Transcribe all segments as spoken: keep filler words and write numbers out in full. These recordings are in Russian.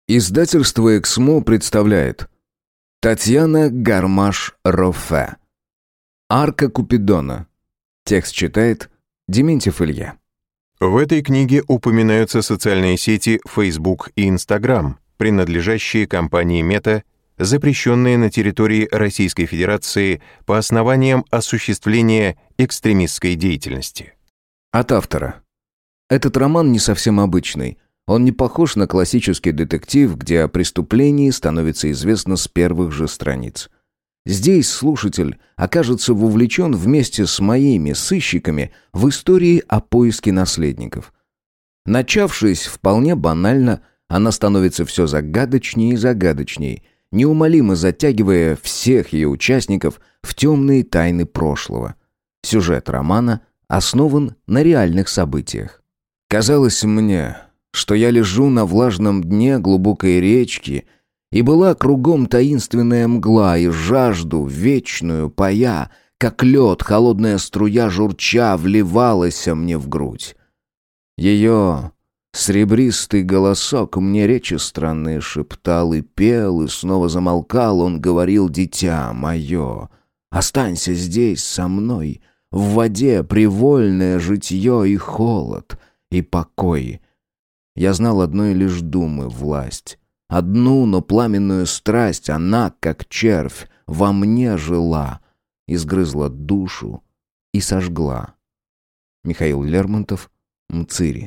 Издательство «Эксмо» представляет Татьяна Гармаш-Роффе. «Арка Купидона». Текст читает Дементьев Илья. В этой книге упоминаются социальные сети Facebook и Instagram, принадлежащие компании Meta, запрещенные на территории Российской Федерации по основаниям осуществления экстремистской деятельности. От автора. Этот роман не совсем обычный. Он не похож на классический детектив, где о преступлении становится известно с первых же страниц. Здесь слушатель окажется вовлечен вместе с моими сыщиками в истории о поиске наследников. Начавшись вполне банально, она становится все загадочнее и загадочнее, неумолимо затягивая всех ее участников в темные тайны прошлого. Сюжет романа основан на реальных событиях. Казалось мне, что я лежу на влажном дне глубокой речки, и была кругом таинственная мгла, и жажду вечную пая, как лед, холодная струя журча вливалась мне в грудь. Ее сребристый голосок мне речи странные шептал и пел, и снова замолкал. Он говорил: «Дитя мое, останься здесь со мной, в воде привольное житье и холод, и покой». Я знал одной лишь думы власть. Одну, но пламенную страсть, она, как червь, во мне жила, изгрызла душу и сожгла. Михаил Лермонтов, Мцири.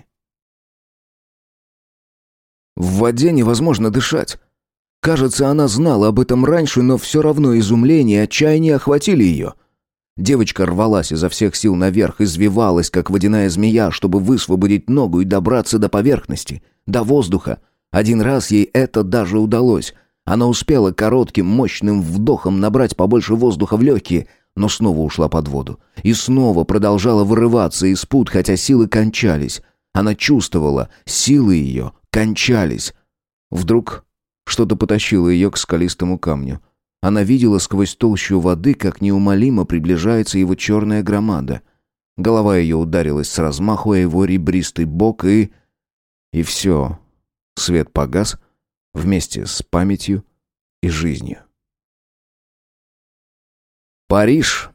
В воде невозможно дышать. Кажется, она знала об этом раньше, но все равно изумление и отчаяние охватили ее. Девочка рвалась изо всех сил наверх, извивалась, как водяная змея, чтобы высвободить ногу и добраться до поверхности, до воздуха. Один раз ей это даже удалось. Она успела коротким, мощным вдохом набрать побольше воздуха в легкие, но снова ушла под воду. И снова продолжала вырываться из пут, хотя силы кончались. Она чувствовала, силы ее кончались. Вдруг что-то потащило ее к скалистому камню. Она видела сквозь толщу воды, как неумолимо приближается его черная громада. Голова ее ударилась с размаху о его ребристый бок, и... И все. Свет погас вместе с памятью и жизнью. Париж.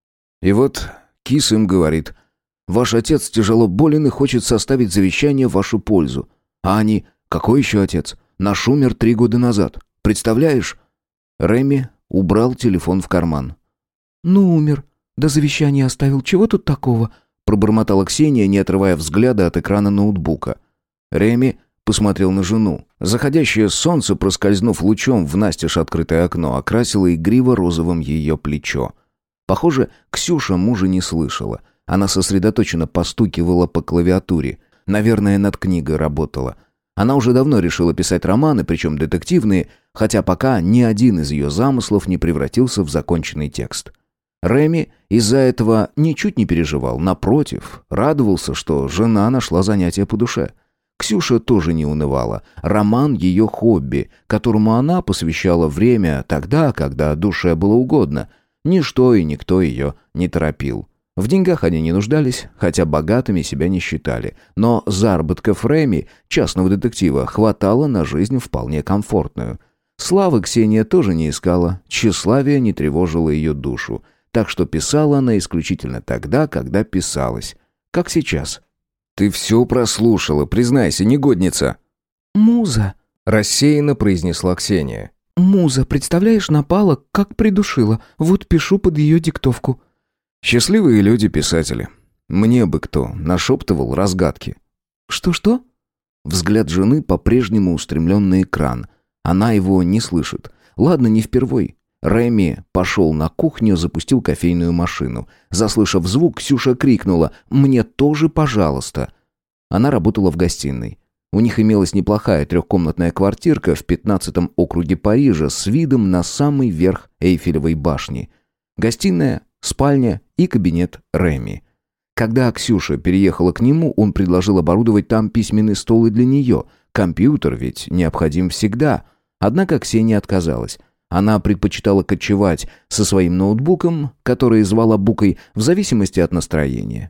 И вот Кис им говорит: «Ваш отец тяжело болен и хочет составить завещание в вашу пользу». А они: «Какой еще отец? Наш умер три года назад. Представляешь?» Реми убрал телефон в карман. «Ну, умер. Да завещание оставил. Чего тут такого?» Пробормотала Ксения, не отрывая взгляда от экрана ноутбука. Реми посмотрел на жену. Заходящее солнце, проскользнув лучом в настежь открытое окно, окрасило игриво розовым ее плечо. Похоже, Ксюша мужа не слышала. Она сосредоточенно постукивала по клавиатуре. Наверное, над книгой работала. Она уже давно решила писать романы, причем детективные, хотя пока ни один из ее замыслов не превратился в законченный текст. Реми из-за этого ничуть не переживал. Напротив, радовался, что жена нашла занятие по душе. Ксюша тоже не унывала. Роман — ее хобби, которому она посвящала время тогда, когда душе было угодно. Ничто и никто ее не торопил. В деньгах они не нуждались, хотя богатыми себя не считали. Но заработков Реми, частного детектива, хватало на жизнь вполне комфортную. Славы Ксения тоже не искала, тщеславие не тревожило ее душу. Так что писала она исключительно тогда, когда писалась. Как сейчас. «Ты все прослушала, признайся, негодница». «Муза», — рассеянно произнесла Ксения. «Муза, представляешь, напала, как придушила. Вот пишу под ее диктовку». Счастливые люди-писатели. Мне бы кто нашептывал разгадки. «Что-что?» Взгляд жены по-прежнему устремлен на экран. Она его не слышит. Ладно, не впервой. Реми пошел на кухню, запустил кофейную машину. Заслышав звук, Ксюша крикнула: «Мне тоже, пожалуйста». Она работала в гостиной. У них имелась неплохая трехкомнатная квартирка в пятнадцатом округе Парижа с видом на самый верх Эйфелевой башни. Гостиная, спальня и кабинет Реми. Когда Ксюша переехала к нему, он предложил оборудовать там письменный стол и для нее. Компьютер ведь необходим всегда. Однако Ксения отказалась. Она предпочитала кочевать со своим ноутбуком, который звала Букой, в зависимости от настроения.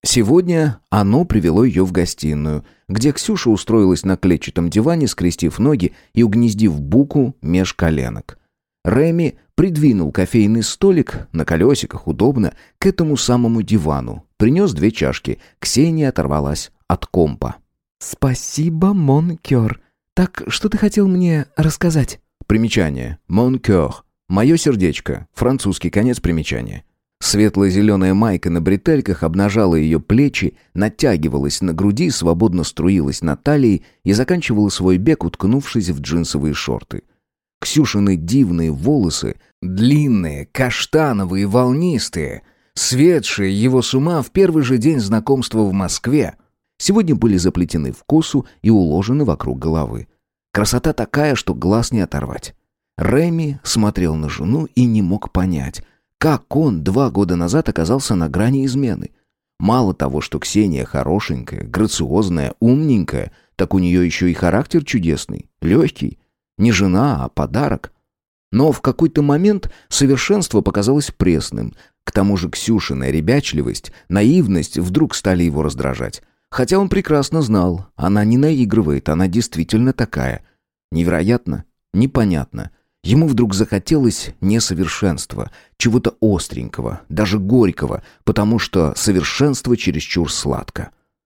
Сегодня оно привело ее в гостиную, где Ксюша устроилась на клетчатом диване, скрестив ноги и угнездив буку меж коленок. Реми придвинул кофейный столик на колесиках, удобно, к этому самому дивану. Принес две чашки. Ксения оторвалась от компа. «Спасибо, мон кёр. Так, что ты хотел мне рассказать?» Примечание. Mon cœur. Мое сердечко. Французский конец примечания. Светло-зеленая майка на бретельках обнажала ее плечи, натягивалась на груди, свободно струилась на талии и заканчивала свой бег, уткнувшись в джинсовые шорты. Ксюшины дивные волосы, длинные, каштановые, волнистые, светшие его с ума в первый же день знакомства в Москве, сегодня были заплетены в косу и уложены вокруг головы. Красота такая, что глаз не оторвать. Реми смотрел на жену и не мог понять, как он два года назад оказался на грани измены. Мало того, что Ксения хорошенькая, грациозная, умненькая, так у нее еще и характер чудесный, легкий. Не жена, а подарок. Но в какой-то момент совершенство показалось пресным. К тому же Ксюшина ребячливость, наивность вдруг стали его раздражать. Хотя он прекрасно знал, она не наигрывает, она действительно такая. Невероятно, непонятно. Ему вдруг захотелось несовершенства, чего-то остренького, даже горького, потому что совершенство чересчур сладко.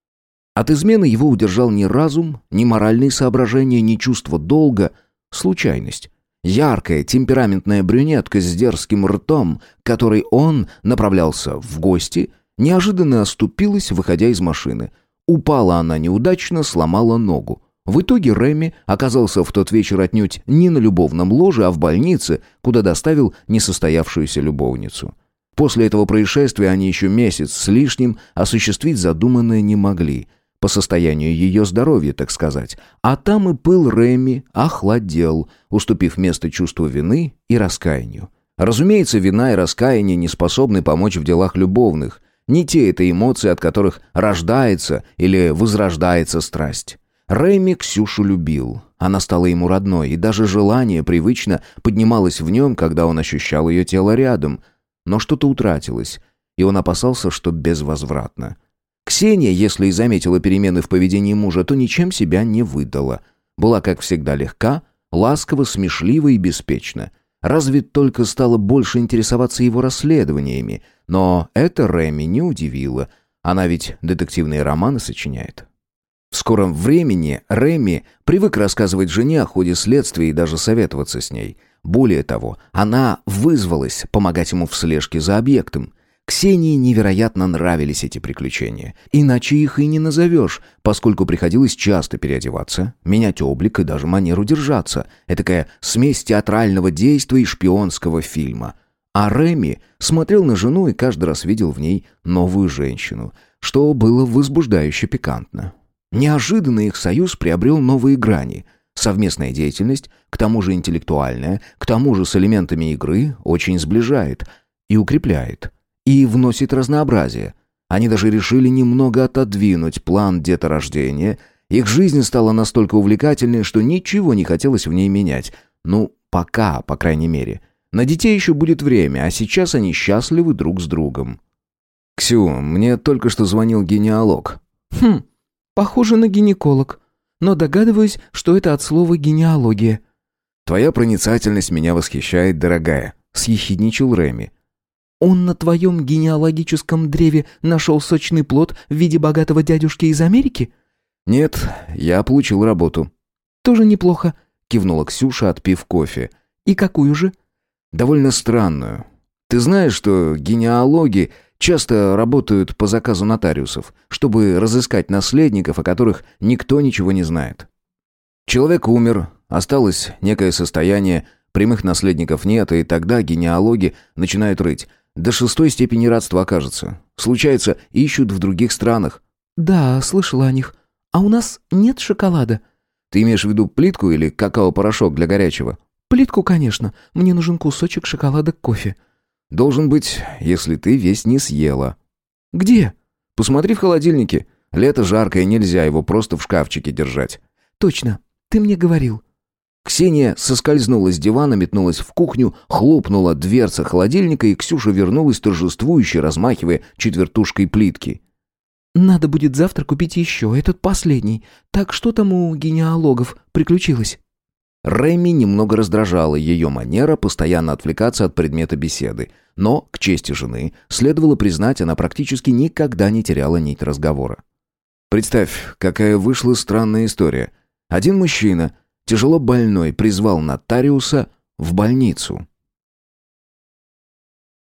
От измены его удержал ни разум, ни моральные соображения, ни чувство долга, случайность. Яркая, темпераментная брюнетка с дерзким ртом, к которой он направлялся в гости, неожиданно оступилась, выходя из машины. Упала она неудачно, сломала ногу. В итоге Реми оказался в тот вечер отнюдь не на любовном ложе, а в больнице, куда доставил несостоявшуюся любовницу. После этого происшествия они еще месяц с лишним осуществить задуманное не могли, по состоянию ее здоровья, так сказать. А там и пыл Реми охладел, уступив место чувству вины и раскаянию. Разумеется, вина и раскаяние не способны помочь в делах любовных. Не те это эмоции, от которых рождается или возрождается страсть. Реми Ксюшу любил. Она стала ему родной, и даже желание привычно поднималось в нем, когда он ощущал ее тело рядом. Но что-то утратилось, и он опасался, что безвозвратно. Ксения, если и заметила перемены в поведении мужа, то ничем себя не выдала. Была, как всегда, легка, ласкова, смешлива и беспечна. Разве только стала больше интересоваться его расследованиями. Но это Реми не удивило. Она ведь детективные романы сочиняет. В скором времени Реми привык рассказывать жене о ходе следствия и даже советоваться с ней. Более того, она вызвалась помогать ему в слежке за объектом. Ксении невероятно нравились эти приключения. Иначе их и не назовешь, поскольку приходилось часто переодеваться, менять облик и даже манеру держаться. Этакая смесь театрального действия и шпионского фильма. А Реми смотрел на жену и каждый раз видел в ней новую женщину, что было возбуждающе пикантно. Неожиданно их союз приобрел новые грани. Совместная деятельность, к тому же интеллектуальная, к тому же с элементами игры, очень сближает и укрепляет. И вносит разнообразие. Они даже решили немного отодвинуть план деторождения. Их жизнь стала настолько увлекательной, что ничего не хотелось в ней менять. Ну, пока, по крайней мере. На детей еще будет время, а сейчас они счастливы друг с другом. «Ксю, мне только что звонил генеалог». «Хм, похоже на гинеколог. Но догадываюсь, что это от слова генеалогия». «Твоя проницательность меня восхищает, дорогая», — съехидничал Реми. «Он на твоем генеалогическом древе нашел сочный плод в виде богатого дядюшки из Америки?» «Нет, я получил работу». «Тоже неплохо», — кивнула Ксюша, отпив кофе. «И какую же?» «Довольно странную. Ты знаешь, что генеалоги часто работают по заказу нотариусов, чтобы разыскать наследников, о которых никто ничего не знает. Человек умер, осталось некое состояние, прямых наследников нет, и тогда генеалоги начинают рыть. До шестой степени родства, кажется. Случается, ищут в других странах». «Да, слышала о них. А у нас нет шоколада». «Ты имеешь в виду плитку или какао-порошок для горячего?» «Плитку, конечно. Мне нужен кусочек шоколада к кофе». «Должен быть, если ты весь не съела». «Где?» «Посмотри в холодильнике. Лето жаркое, нельзя его просто в шкафчике держать». «Точно. Ты мне говорил». Ксения соскользнула с дивана, метнулась в кухню, хлопнула дверца холодильника, и Ксюша вернулась торжествующе, размахивая четвертушкой плитки. Надо будет завтра купить еще, этот последний. Так что там у генеалогов приключилось?» Реми немного раздражала ее манера постоянно отвлекаться от предмета беседы, но, к чести жены, следовало признать, она практически никогда не теряла нить разговора. Представь, какая вышла странная история. Один мужчина, тяжело больной, призвал нотариуса в больницу.